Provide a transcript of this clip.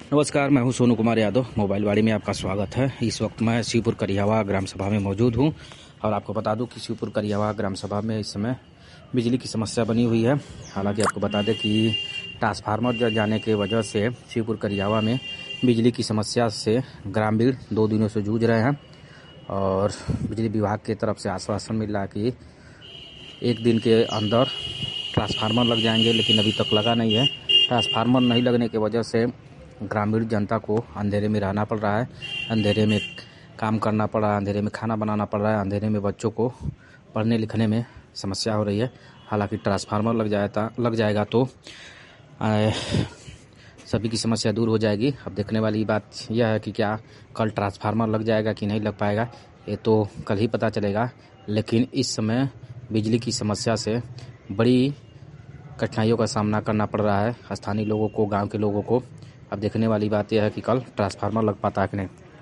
नमस्कार, मैं हूं सोनू कुमार यादव। मोबाइल वाड़ी में आपका स्वागत है। इस वक्त मैं शिवपुर करियावा ग्राम सभा में मौजूद हूं और आपको बता दूं कि शिवपुर करियावा ग्राम सभा में इस समय बिजली की समस्या बनी हुई है। हालांकि आपको बता दें कि ट्रांसफार्मर जल जाने की वजह से शिवपुर करियावा में बिजली की समस्या से ग्रामीण 2 दिनों से जूझ रहे हैं और बिजली विभाग की तरफ से आश्वासन मिल रहा है कि 1 दिन के अंदर ट्रांसफार्मर लग जाएंगे, लेकिन अभी तक लगा नहीं है। ट्रांसफार्मर नहीं लगने की वजह से ग्रामीण जनता को अंधेरे में रहना पड़ रहा है, अंधेरे में काम करना पड़ रहा है, अंधेरे में खाना बनाना पड़ रहा है, अंधेरे में बच्चों को पढ़ने लिखने में समस्या हो रही है। हालांकि ट्रांसफार्मर लग जाएगा तो सभी की समस्या दूर हो जाएगी। अब देखने वाली बात यह है कि क्या कल ट्रांसफार्मर लग जाएगा कि नहीं लग पाएगा, ये तो कल ही पता चलेगा। लेकिन इस समय बिजली की समस्या से बड़ी कठिनाइयों का सामना करना पड़ रहा है स्थानीय लोगों को, गांव के लोगों को। अब देखने वाली बात यह है कि कल ट्रांसफार्मर लग पाता है कि नहीं।